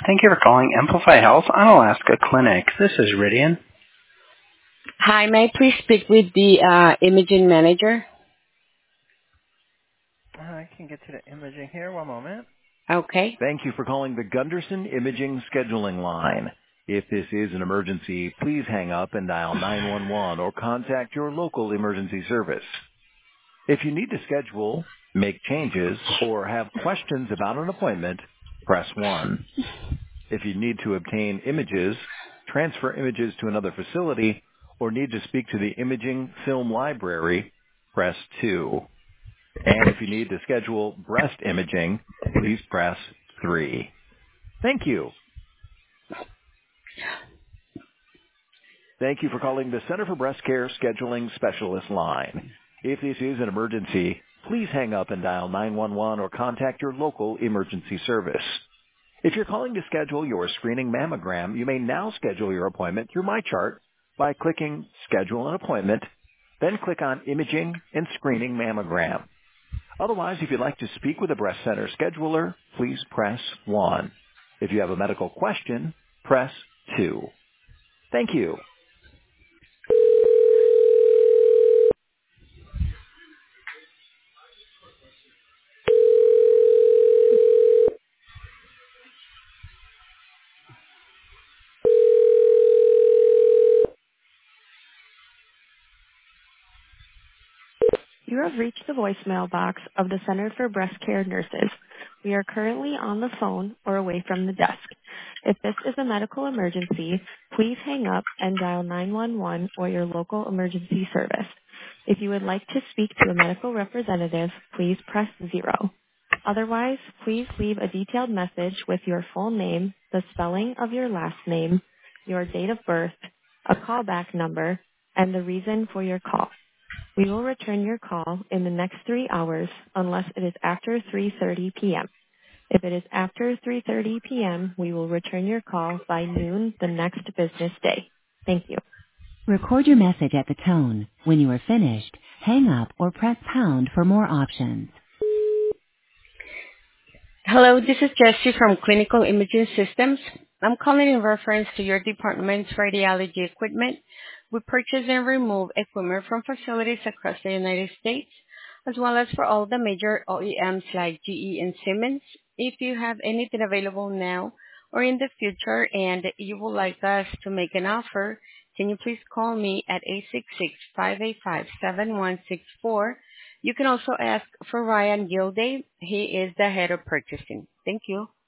Thank you for calling Amplify Health on Alaska Clinic. This is Ridian. Hi, may I please speak with the imaging manager? I can get to the imaging here. One moment. Okay. Thank you for calling the Gunderson Imaging Scheduling Line. If this is an emergency, please hang up and dial 911 or contact your local emergency service. If you need to schedule, make changes, or have questions about an appointment, press 1. If you need to obtain images, transfer images to another facility, or need to speak to the imaging film library, press 2. And if you need to schedule breast imaging, please press 3. Thank you. Thank you for calling the Center for Breast Care Scheduling Specialist line. If this is an emergency, please hang up and dial 911 or contact your local emergency service. If you're calling to schedule your screening mammogram, you may now schedule your appointment through MyChart by clicking Schedule an Appointment, then click on Imaging and Screening Mammogram. Otherwise, if you'd like to speak with a breast center scheduler, please press 1. If you have a medical question, press 2. Thank you. You have reached the voicemail box of the Center for Breast Care Nurses. We are currently on the phone or away from the desk. If this is a medical emergency, please hang up and dial 911 or your local emergency service. If you would like to speak to a medical representative, please press 0. Otherwise, please leave a detailed message with your full name, the spelling of your last name, your date of birth, a callback number, and the reason for your call. We will return your call in the next 3 hours unless it is after 3:30 p.m. If it is after 3:30 p.m., we will return your call by noon the next business day. Thank you. Record your message at the tone. When you are finished, hang up or press pound for more options. Hello, this is Jessie from Clinical Imaging Systems. I'm calling in reference to your department's radiology equipment. We purchase and remove equipment from facilities across the United States, as well as for all the major OEMs like GE and Siemens. If you have anything available now or in the future and you would like us to make an offer, can you please call me at 866-585-7164. You can also ask for Ryan Gilday. He is the head of purchasing. Thank you.